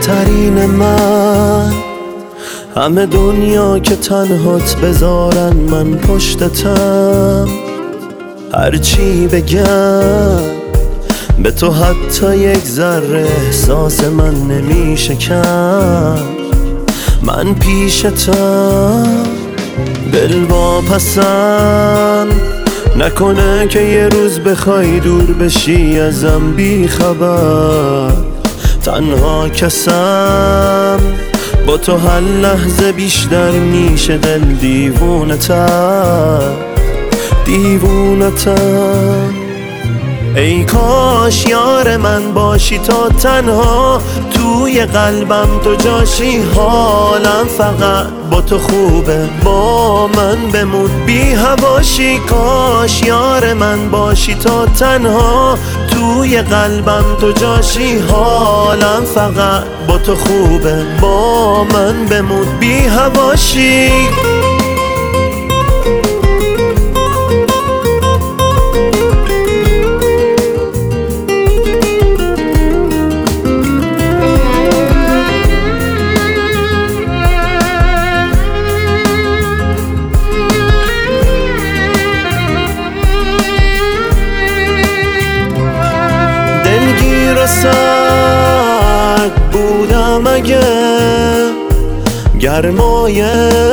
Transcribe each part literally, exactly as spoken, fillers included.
بهترین من. همه دنیا که تنهات بذارن من پشتتم، هرچی بگم به تو حتی یک ذره احساس من نمیشه کم. من پیشتم دل واپسم، نکنه که یه روز بخوای دور بشی ازم بی خبر. تنها کسم با تو هر لحظه بیشتر میشه دل دیوونتر دیوونتر. ای کاش یار من باشی تا تنها توی قلبم تو جاشی. حالم فقط با تو خوبه، با من بمون بی هواشی. کاش یار من باشی تا تنها توی قلبم تو جاشی. حالم فقط با تو خوبه، با من بمون بی هواشی. سرد بودم اگه گرمایش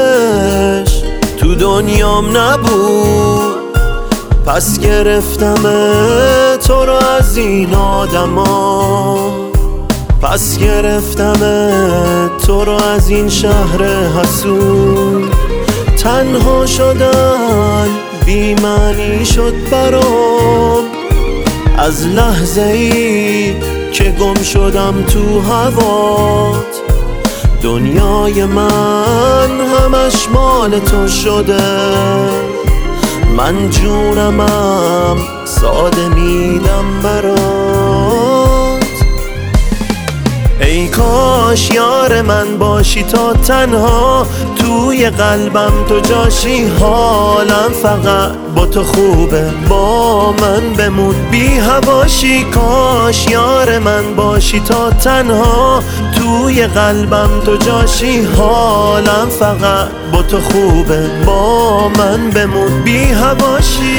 تو دنیام نبود، پس گرفتم تو رو از این آدما. پس گرفتم تو رو از این شهر حسود. تنها شدن بی معنی شد برام، از لحظه ای که گم شدم تو هوات. دنیای من همش مال تو شده، من جونمم ساده میدم برات. ای کاش یار من باشی تا تنها توی قلبم تو جاشی. حالم فقط با تو خوبه، با من بمون بی هواشی. کاش یار من باشی تا تنها توی قلبم تو جاشی. حالم فقط با تو خوبه، با من بمون بی هواشی.